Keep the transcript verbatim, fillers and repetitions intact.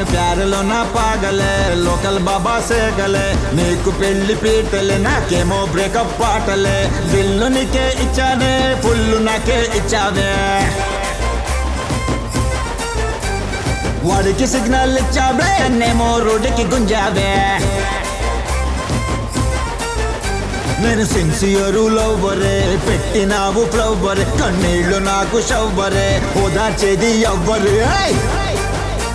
నేను ప్యారలో నా పాగలే లోకల్ బాబా సేగలే నీకు పెళ్లి పీటలే నాకేమో బ్రేకప్ పాటలే బిల్లు నీకే ఇచ్చానే ఫుల్లు నాకే ఇచ్చావే వాడికి సిగ్నల్ ఇచ్చావే నేమో రోడ్డుకి గుంజావే నేను సిన్సియరు లవ్వరే పెట్టినావు ఫ్లవ్వరే కన్నీళ్లు నాకు షవ్వరే ఓదార్చేది ఎవ్వరే